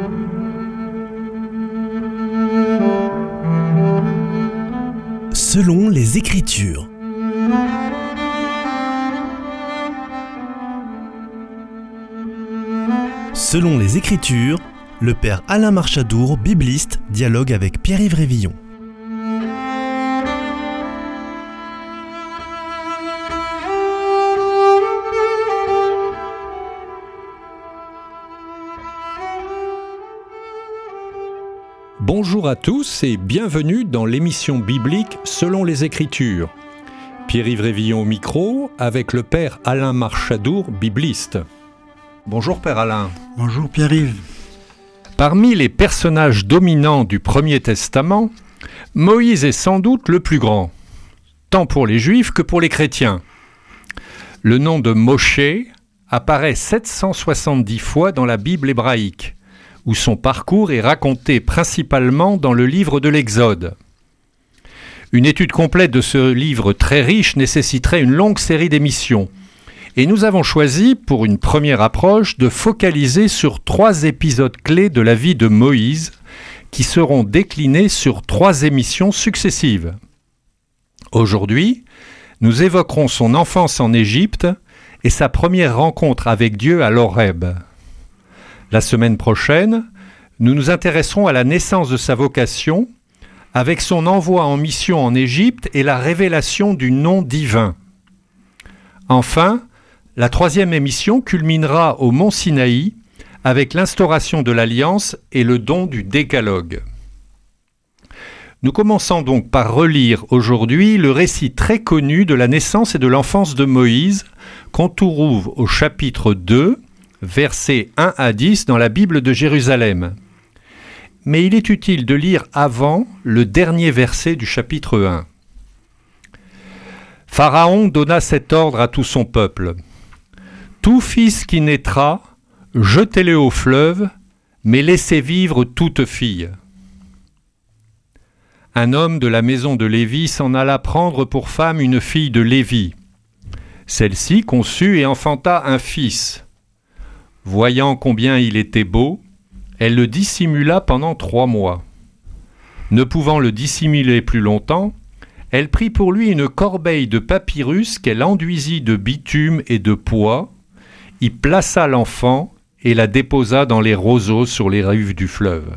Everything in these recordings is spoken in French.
Selon les Écritures. Selon les Écritures, le père Alain Marchadour, bibliste, dialogue avec Pierre-Yves Révillon. Bonjour à tous et bienvenue dans l'émission biblique Selon les Écritures. Pierre-Yves Révillon au micro avec le père Alain Marchadour, bibliste. Bonjour père Alain. Bonjour Pierre-Yves. Parmi les personnages dominants du Premier Testament, Moïse est sans doute le plus grand, tant pour les Juifs que pour les chrétiens. Le nom de Moshe apparaît 770 fois dans la Bible hébraïque, où son parcours est raconté principalement dans le livre de l'Exode. Une étude complète de ce livre très riche nécessiterait une longue série d'émissions. Et nous avons choisi, pour une première approche, de focaliser sur 3 épisodes clés de la vie de Moïse, qui seront déclinés sur 3 émissions successives. Aujourd'hui, nous évoquerons son enfance en Égypte et sa première rencontre avec Dieu à l'Horeb. La semaine prochaine, nous nous intéresserons à la naissance de sa vocation, avec son envoi en mission en Égypte et la révélation du nom divin. Enfin, la 3e émission culminera au mont Sinaï, avec l'instauration de l'Alliance et le don du Décalogue. Nous commençons donc par relire aujourd'hui le récit très connu de la naissance et de l'enfance de Moïse, qu'on trouve au chapitre 2, versets 1 à 10 dans la Bible de Jérusalem. Mais il est utile de lire avant le dernier verset du chapitre 1. Pharaon donna cet ordre à tout son peuple. Tout fils qui naîtra, jetez-le au fleuve, mais laissez vivre toute fille. Un homme de la maison de Lévi s'en alla prendre pour femme une fille de Lévi. Celle-ci conçut et enfanta un fils. Voyant combien il était beau, elle le dissimula pendant 3 mois. Ne pouvant le dissimuler plus longtemps, elle prit pour lui une corbeille de papyrus qu'elle enduisit de bitume et de pois, y plaça l'enfant et la déposa dans les roseaux sur les rives du fleuve.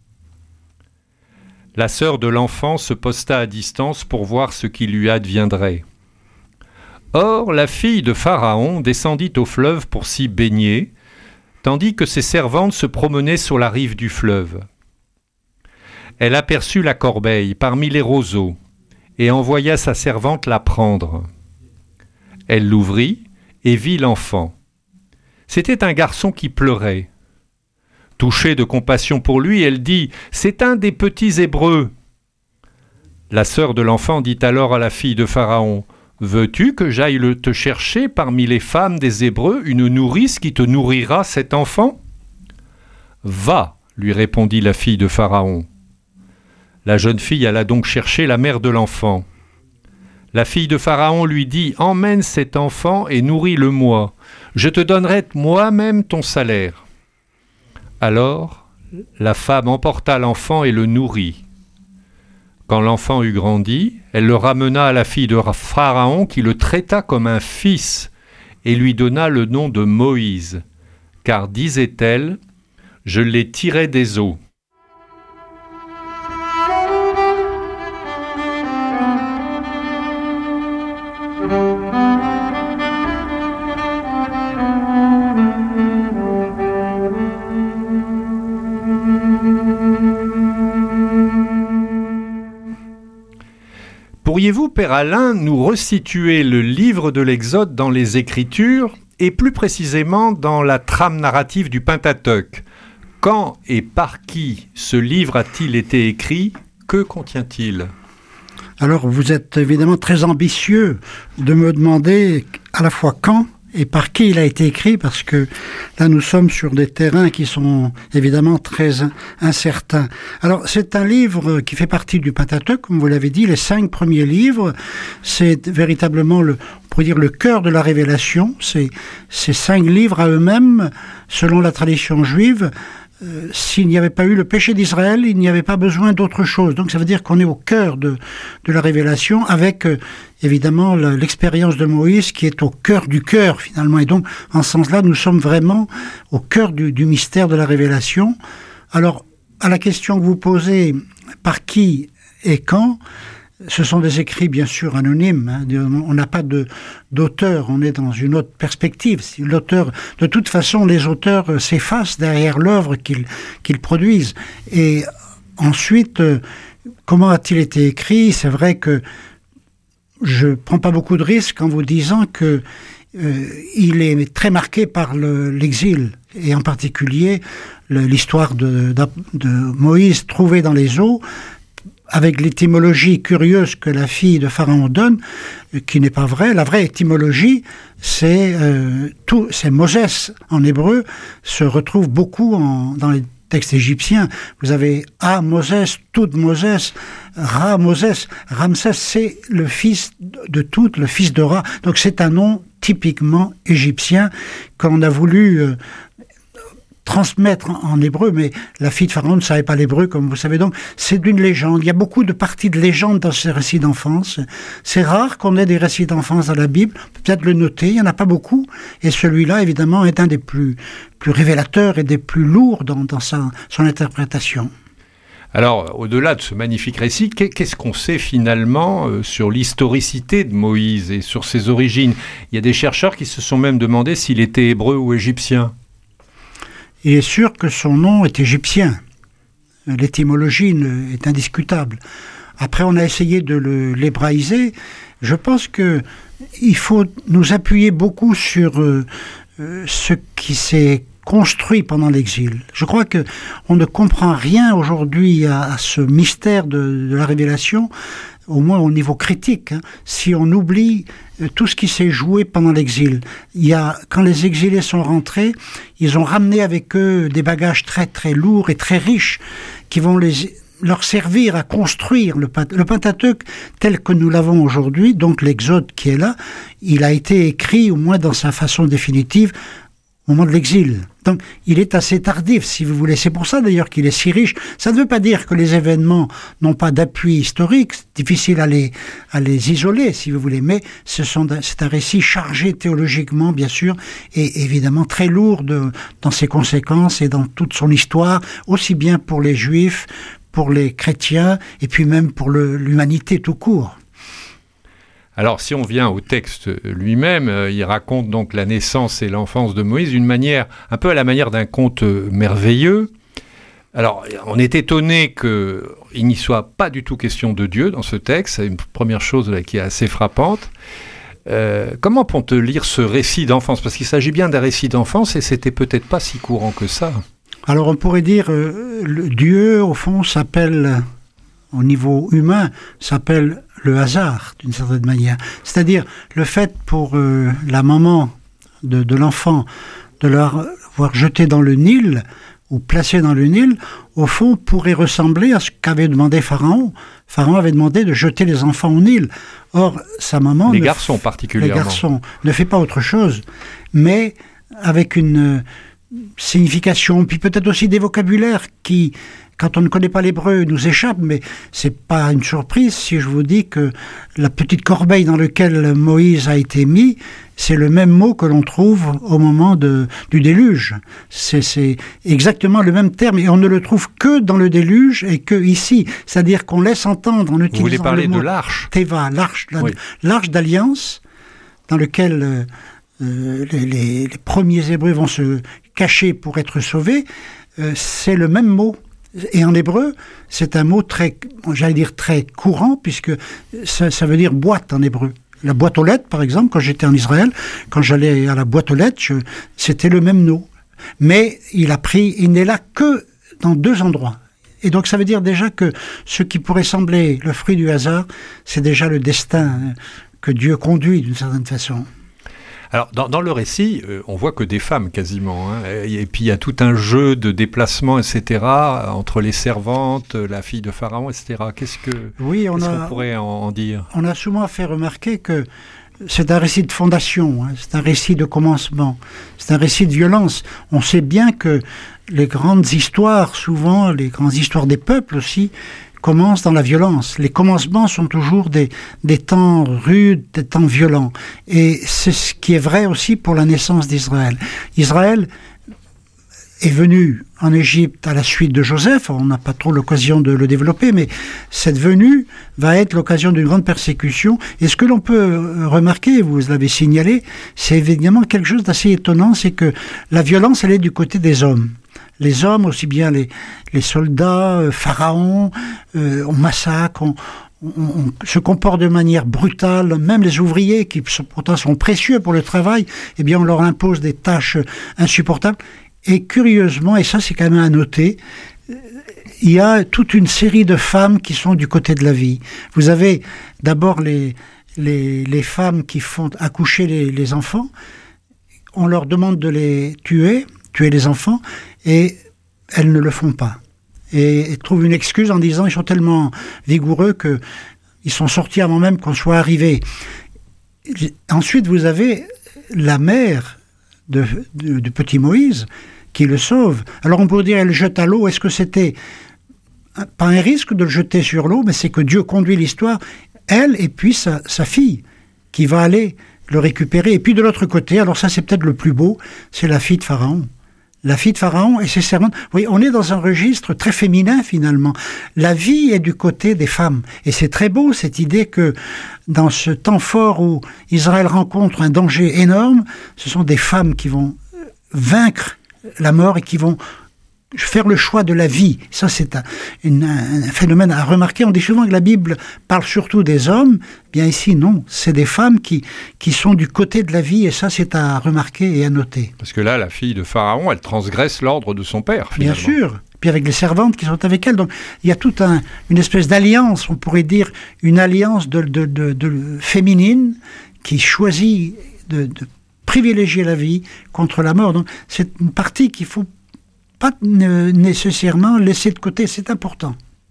La sœur de l'enfant se posta à distance pour voir ce qui lui adviendrait. Or, la fille de Pharaon descendit au fleuve pour s'y baigner, tandis que ses servantes se promenaient sur la rive du fleuve. Elle aperçut la corbeille parmi les roseaux et envoya sa servante la prendre. Elle l'ouvrit et vit l'enfant. C'était un garçon qui pleurait. Touchée de compassion pour lui, elle dit « C'est un des petits Hébreux ». La sœur de l'enfant dit alors à la fille de Pharaon « Veux-tu que j'aille te chercher parmi les femmes des Hébreux une nourrice qui te nourrira cet enfant ?»« Va, lui répondit la fille de Pharaon. La jeune fille alla donc chercher la mère de l'enfant. La fille de Pharaon lui dit « Emmène cet enfant et nourris-le-moi. Je te donnerai moi-même ton salaire. » Alors, la femme emporta l'enfant et le nourrit. Quand l'enfant eut grandi, elle le ramena à la fille de Pharaon qui le traita comme un fils et lui donna le nom de Moïse, car, disait-elle, « Je l'ai tiré des eaux. » Pourriez-vous, Père Alain, nous resituer le livre de l'Exode dans les Écritures et plus précisément dans la trame narrative du Pentateuque? Quand et par qui ce livre a-t-il été écrit? Que contient-il? Alors, vous êtes évidemment très ambitieux de me demander à la fois quand et par qui il a été écrit, parce que là, nous sommes sur des terrains qui sont évidemment très incertains. Alors, c'est un livre qui fait partie du Pentateuque, comme vous l'avez dit, les 5 premiers livres. C'est véritablement, on pourrait dire, le cœur de la révélation. Ces 5 livres à eux-mêmes, selon la tradition juive, s'il n'y avait pas eu le péché d'Israël, il n'y avait pas besoin d'autre chose. Donc ça veut dire qu'on est au cœur de la révélation, avec évidemment l'expérience de Moïse qui est au cœur du cœur finalement. Et donc en ce sens-là, nous sommes vraiment au cœur du mystère de la révélation. Alors, à la question que vous posez, par qui et quand, ce sont des écrits bien sûr anonymes, hein. On n'a pas d'auteur, on est dans une autre perspective. L'auteur, de toute façon, les auteurs s'effacent derrière l'œuvre qu'ils produisent. Et ensuite, comment a-t-il été écrit? C'est vrai que je ne prends pas beaucoup de risques en vous disant que il est très marqué par l'exil, et en particulier l'histoire de Moïse trouvé dans les eaux, avec l'étymologie curieuse que la fille de Pharaon donne, qui n'est pas vraie. La vraie étymologie, c'est Moses en hébreu, se retrouve beaucoup dans les textes égyptiens. Vous avez Moses, Tout Moses, Moses. Ramsès, c'est le fils de Tout, le fils de Ra. Donc c'est un nom typiquement égyptien qu'on a voulu transmettre en hébreu, mais la fille de Pharaon ne savait pas l'hébreu, comme vous savez. Donc, c'est d'une légende. Il y a beaucoup de parties de légende dans ces récits d'enfance. C'est rare qu'on ait des récits d'enfance dans la Bible. Peut-être le noter, il n'y en a pas beaucoup. Et celui-là, évidemment, est un des plus révélateurs et des plus lourds dans son interprétation. Alors, au-delà de ce magnifique récit, qu'est-ce qu'on sait finalement sur l'historicité de Moïse et sur ses origines? Il y a des chercheurs qui se sont même demandé s'il était hébreu ou égyptien. Il est sûr que son nom est égyptien. L'étymologie est indiscutable. Après, on a essayé de l'hébraïser. Je pense qu'il faut nous appuyer beaucoup sur ce qui s'est construit pendant l'exil. Je crois qu'on ne comprend rien aujourd'hui à ce mystère de la révélation, au moins au niveau critique, hein, si on oublie tout ce qui s'est joué pendant l'exil. Quand les exilés sont rentrés, ils ont ramené avec eux des bagages très très lourds et très riches qui vont leur servir à construire le Pentateuque tel que nous l'avons aujourd'hui. Donc l'Exode qui est là, il a été écrit, au moins dans sa façon définitive, au moment de l'exil. Donc, il est assez tardif, si vous voulez. C'est pour ça, d'ailleurs, qu'il est si riche. Ça ne veut pas dire que les événements n'ont pas d'appui historique. C'est difficile à les isoler, si vous voulez. Mais c'est un récit chargé théologiquement, bien sûr, et évidemment très lourd dans ses conséquences et dans toute son histoire, aussi bien pour les Juifs, pour les chrétiens, et puis même pour l'humanité tout court. Alors, si on vient au texte lui-même, il raconte donc la naissance et l'enfance de Moïse d'une manière, un peu à la manière d'un conte merveilleux. Alors, on est étonné qu'il n'y soit pas du tout question de Dieu dans ce texte. C'est une première chose là, qui est assez frappante. Comment peut-on lire ce récit d'enfance? Parce qu'il s'agit bien d'un récit d'enfance et c'était peut-être pas si courant que ça. Alors, on pourrait dire le Dieu, au fond, s'appelle, au niveau humain, s'appelle le hasard, d'une certaine manière. C'est-à-dire le fait pour la maman de l'enfant de l'avoir jeté dans le Nil ou placé dans le Nil, au fond, pourrait ressembler à ce qu'avait demandé Pharaon. Pharaon avait demandé de jeter les enfants au Nil. Or, sa maman... Les garçons particulièrement. Les garçons ne fait pas autre chose, mais avec une signification, puis peut-être aussi des vocabulaires qui, quand on ne connaît pas l'hébreu, nous échappent, mais c'est pas une surprise si je vous dis que la petite corbeille dans laquelle Moïse a été mis, c'est le même mot que l'on trouve au moment du déluge. C'est exactement le même terme, et on ne le trouve que dans le déluge et que ici. C'est-à-dire qu'on laisse entendre en utilisant le mot... Vous voulez parler de l'arche? Teva, l'arche d'alliance, dans lequel les premiers Hébreux vont se cacher pour être sauvés, c'est le même mot. Et en hébreu, c'est un mot très courant, puisque ça veut dire boîte en hébreu. La boîte aux lettres, par exemple, quand j'étais en Israël, quand j'allais à la boîte aux lettres, c'était le même nom. Mais il n'est là que dans 2 endroits. Et donc ça veut dire déjà que ce qui pourrait sembler le fruit du hasard, c'est déjà le destin que Dieu conduit d'une certaine façon. Alors, dans le récit, on voit que des femmes quasiment, hein, et puis il y a tout un jeu de déplacement, etc., entre les servantes, la fille de Pharaon, etc. Qu'est-ce qu'on pourrait en dire? On a souvent fait remarquer que c'est un récit de fondation, hein, c'est un récit de commencement, c'est un récit de violence. On sait bien que les grandes histoires, souvent les grandes histoires des peuples aussi, commencent dans la violence. Les commencements sont toujours des temps rudes, des temps violents. Et c'est ce qui est vrai aussi pour la naissance d'Israël. Israël est venu en Égypte à la suite de Joseph, on n'a pas trop l'occasion de le développer, mais cette venue va être l'occasion d'une grande persécution. Et ce que l'on peut remarquer, vous l'avez signalé, c'est évidemment quelque chose d'assez étonnant, c'est que la violence, elle est du côté des hommes. Les hommes, aussi bien les soldats, Pharaon, on massacre, on se comporte de manière brutale, même les ouvriers qui pourtant sont précieux pour le travail, eh bien on leur impose des tâches insupportables. Et curieusement, et ça c'est quand même à noter, il y a toute une série de femmes qui sont du côté de la vie. Vous avez d'abord les femmes qui font accoucher les enfants, on leur demande de les tuer les enfants, et elles ne le font pas. Et elles trouvent une excuse en disant ils sont tellement vigoureux qu'ils sont sortis avant même qu'on soit arrivé. Ensuite, vous avez la mère du petit Moïse qui le sauve. Alors on pourrait dire elle le jette à l'eau. Est-ce que c'était pas un risque de le jeter sur l'eau, mais c'est que Dieu conduit l'histoire, elle et puis sa fille qui va aller le récupérer. Et puis de l'autre côté, alors ça c'est peut-être le plus beau, c'est la fille de Pharaon. La fille de Pharaon et ses servantes. Oui, on est dans un registre très féminin finalement. La vie est du côté des femmes. Et c'est très beau cette idée que dans ce temps fort où Israël rencontre un danger énorme, ce sont des femmes qui vont vaincre la mort et qui vont faire le choix de la vie. Ça, c'est un phénomène à remarquer. On dit souvent que la Bible parle surtout des hommes. Bien ici, non. C'est des femmes qui sont du côté de la vie, et ça, c'est à remarquer et à noter. Parce que là, la fille de Pharaon, elle transgresse l'ordre de son père, finalement. Bien sûr. Puis avec les servantes qui sont avec elle. Donc, il y a toute une espèce d'alliance, on pourrait dire, une alliance de féminine qui choisit de privilégier la vie contre la mort. Donc, c'est une partie qu'il faut pas nécessairement laisser de côté, c'est important.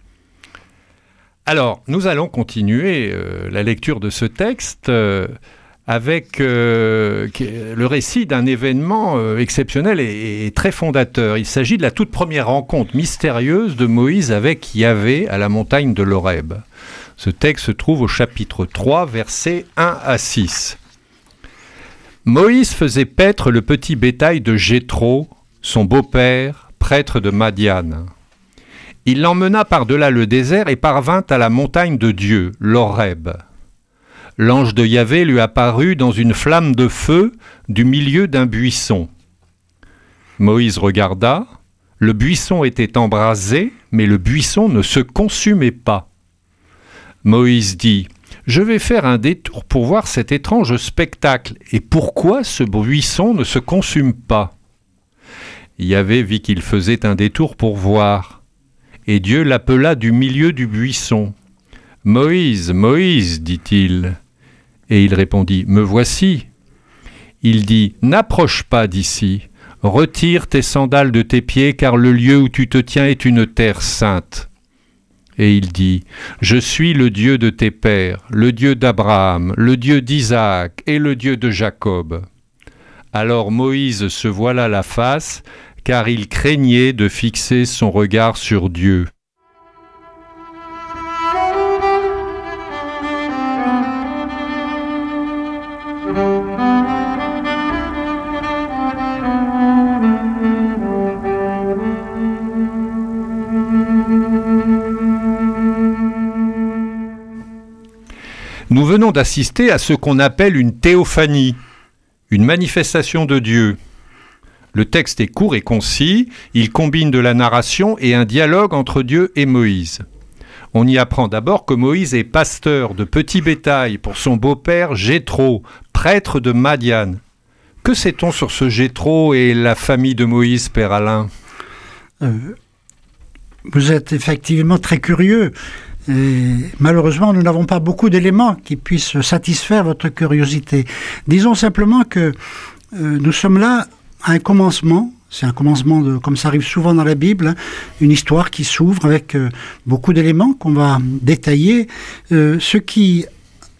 Alors, nous allons continuer la lecture de ce texte avec le récit d'un événement exceptionnel et très fondateur. Il s'agit de la toute première rencontre mystérieuse de Moïse avec Yahvé à la montagne de l'Horeb. Ce texte se trouve au chapitre 3, versets 1 à 6. Moïse faisait paître le petit bétail de Jéthro, son beau-père, prêtre de Madian. Il l'emmena par-delà le désert et parvint à la montagne de Dieu, l'Horeb. L'ange de Yahvé lui apparut dans une flamme de feu du milieu d'un buisson. Moïse regarda, le buisson était embrasé, mais le buisson ne se consumait pas. Moïse dit : « Je vais faire un détour pour voir cet étrange spectacle, et pourquoi ce buisson ne se consume pas ?» Yahvé vit qu'il faisait un détour pour voir, et Dieu l'appela du milieu du buisson. « Moïse, Moïse, dit-il. » Et il répondit : « Me voici. » Il dit : « N'approche pas d'ici, retire tes sandales de tes pieds, car le lieu où tu te tiens est une terre sainte. » Et il dit : « Je suis le Dieu de tes pères, le Dieu d'Abraham, le Dieu d'Isaac et le Dieu de Jacob. » Alors Moïse se voila la face, car il craignait de fixer son regard sur Dieu. Nous venons d'assister à ce qu'on appelle une théophanie, une manifestation de Dieu. Le texte est court et concis, il combine de la narration et un dialogue entre Dieu et Moïse. On y apprend d'abord que Moïse est pasteur de petit bétail pour son beau-père Jéthro, prêtre de Madian. Que sait-on sur ce Jéthro et la famille de Moïse, Père Alain ? Vous êtes effectivement très curieux. Et malheureusement, nous n'avons pas beaucoup d'éléments qui puissent satisfaire votre curiosité. Disons simplement que nous sommes là à un commencement. C'est un commencement, comme ça arrive souvent dans la Bible, hein, une histoire qui s'ouvre avec beaucoup d'éléments qu'on va détailler. Ce qui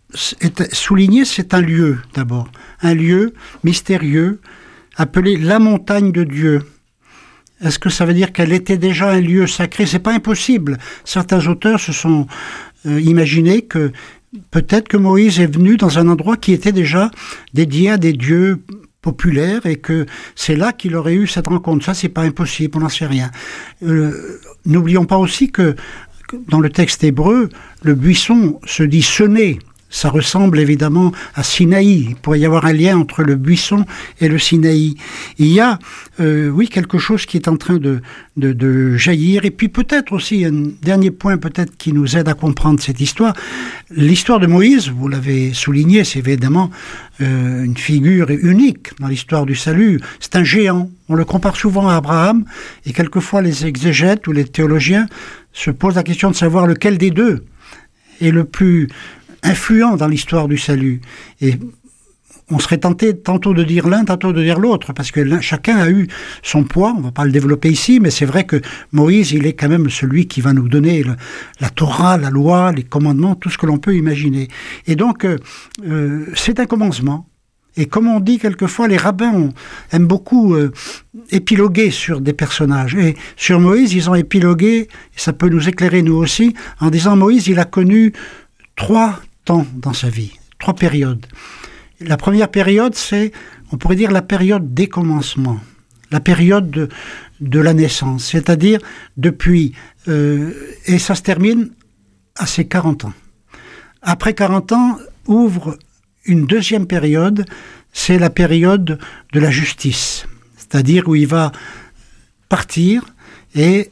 est souligné, c'est un lieu d'abord. Un lieu mystérieux appelé la montagne de Dieu. Est-ce que ça veut dire qu'elle était déjà un lieu sacré? C'est pas impossible. Certains auteurs se sont imaginés que peut-être que Moïse est venu dans un endroit qui était déjà dédié à des dieux populaires et que c'est là qu'il aurait eu cette rencontre. Ça, c'est pas impossible, on n'en sait rien. N'oublions pas aussi que dans le texte hébreu, le buisson se dit Sené. Ça ressemble évidemment à Sinaï. Il pourrait y avoir un lien entre le buisson et le Sinaï. Il y a, oui, quelque chose qui est en train de jaillir. Et puis peut-être aussi, un dernier point peut-être qui nous aide à comprendre cette histoire. L'histoire de Moïse, vous l'avez souligné, c'est évidemment une figure unique dans l'histoire du salut. C'est un géant. On le compare souvent à Abraham. Et quelquefois, les exégètes ou les théologiens se posent la question de savoir lequel des deux est le plus influent dans l'histoire du salut. Et on serait tenté tantôt de dire l'un, tantôt de dire l'autre, parce que chacun a eu son poids, on ne va pas le développer ici, mais c'est vrai que Moïse, il est quand même celui qui va nous donner la Torah, la loi, les commandements, tout ce que l'on peut imaginer. Et donc, c'est un commencement. Et comme on dit quelquefois, les rabbins aiment beaucoup épiloguer sur des personnages. Et sur Moïse, ils ont épilogué, et ça peut nous éclairer nous aussi, en disant Moïse, il a connu 3 temps dans sa vie, 3 périodes. La première période, c'est, on pourrait dire, la période des commencements, la période de la naissance, c'est-à-dire depuis, et ça se termine à ses 40 ans. Après 40 ans, ouvre une deuxième période, c'est la période de la justice, c'est-à-dire où il va partir et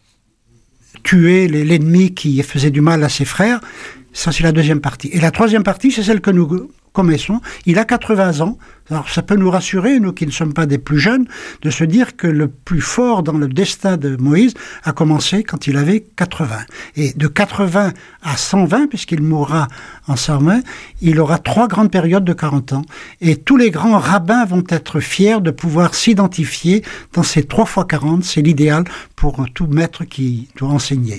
tuer l'ennemi qui faisait du mal à ses frères. Ça, c'est la deuxième partie. Et la troisième partie, c'est celle que nous connaissons. Il a 80 ans. Alors, ça peut nous rassurer, nous qui ne sommes pas des plus jeunes, de se dire que le plus fort dans le destin de Moïse a commencé quand il avait 80. Et de 80 à 120, puisqu'il mourra en 120, il aura 3 grandes périodes de 40 ans. Et tous les grands rabbins vont être fiers de pouvoir s'identifier dans ces 3 fois 40. C'est l'idéal pour tout maître qui doit enseigner.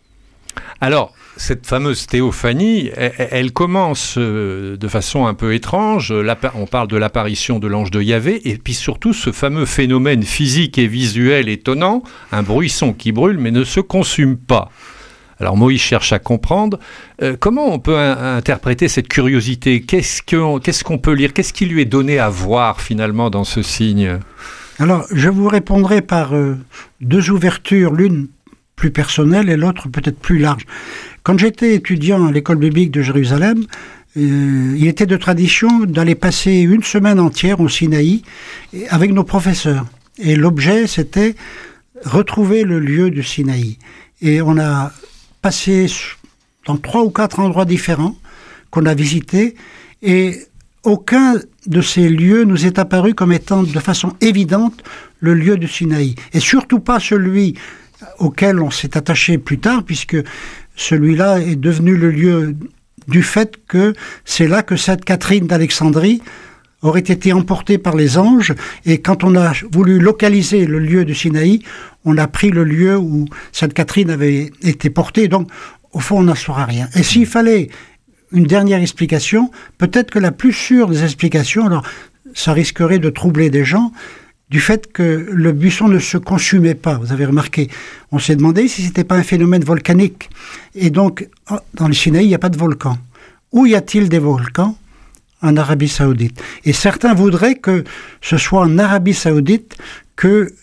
Alors, cette fameuse théophanie, elle commence de façon un peu étrange. On parle de l'apparition de l'ange de Yahvé, et puis surtout ce fameux phénomène physique et visuel étonnant, un buisson qui brûle mais ne se consume pas. Alors Moïse cherche à comprendre. Comment on peut interpréter cette curiosité? Qu'est-ce qu'on peut lire? Qu'est-ce qui lui est donné à voir finalement dans ce signe? Alors, je vous répondrai par 2 ouvertures, l'une plus personnelle et l'autre peut-être plus large. Quand j'étais étudiant à l'école biblique de Jérusalem, il était de tradition d'aller passer une semaine entière au Sinaï avec nos professeurs. Et l'objet, c'était retrouver le lieu du Sinaï. Et on a passé dans 3 ou 4 endroits différents qu'on a visités, et aucun de ces lieux nous est apparu comme étant de façon évidente le lieu du Sinaï. Et surtout pas celui auquel on s'est attaché plus tard, puisque celui-là est devenu le lieu du fait que c'est là que Sainte Catherine d'Alexandrie aurait été emportée par les anges, et quand on a voulu localiser le lieu du Sinaï, on a pris le lieu où Sainte Catherine avait été portée, donc au fond on n'en saura rien. Et s'il fallait une dernière explication, peut-être que la plus sûre des explications, alors ça risquerait de troubler des gens, du fait que le buisson ne se consumait pas. Vous avez remarqué, on s'est demandé si ce n'était pas un phénomène volcanique. Et donc, dans le Sinaï, il n'y a pas de volcan. Où y a-t-il des volcans? En Arabie Saoudite. Et certains voudraient que ce soit en Arabie Saoudite que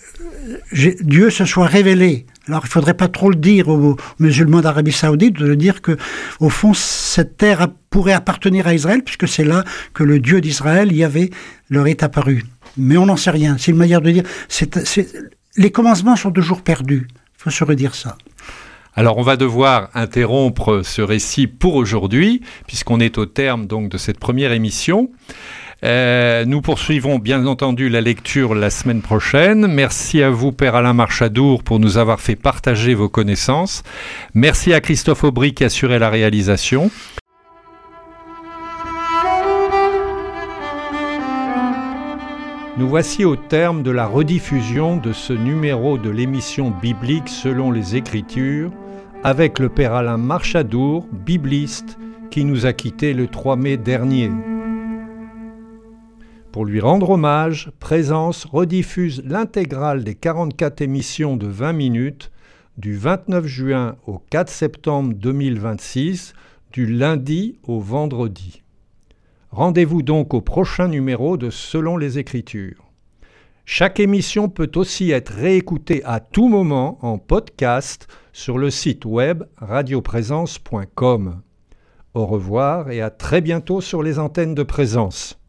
Dieu se soit révélé. Alors, il ne faudrait pas trop le dire aux musulmans d'Arabie Saoudite, de dire que, au fond, cette terre pourrait appartenir à Israël, puisque c'est là que le Dieu d'Israël, Yahvé, leur est apparu. Mais on n'en sait rien. C'est une manière de dire. Les commencements sont toujours perdus. Il faut se redire ça. Alors on va devoir interrompre ce récit pour aujourd'hui, puisqu'on est au terme donc de cette première émission. Nous poursuivrons bien entendu la lecture la semaine prochaine. Merci à vous, Père Alain Marchadour, pour nous avoir fait partager vos connaissances. Merci à Christophe Aubry qui assurait la réalisation. Nous voici au terme de la rediffusion de ce numéro de l'émission biblique selon les Écritures, avec le Père Alain Marchadour, bibliste, qui nous a quittés le 3 mai dernier. Pour lui rendre hommage, Présence rediffuse l'intégrale des 44 émissions de 20 minutes du 29 juin au 4 septembre 2026, du lundi au vendredi. Rendez-vous donc au prochain numéro de Selon les Écritures. Chaque émission peut aussi être réécoutée à tout moment en podcast sur le site web radioprésence.com. Au revoir et à très bientôt sur les antennes de Présence.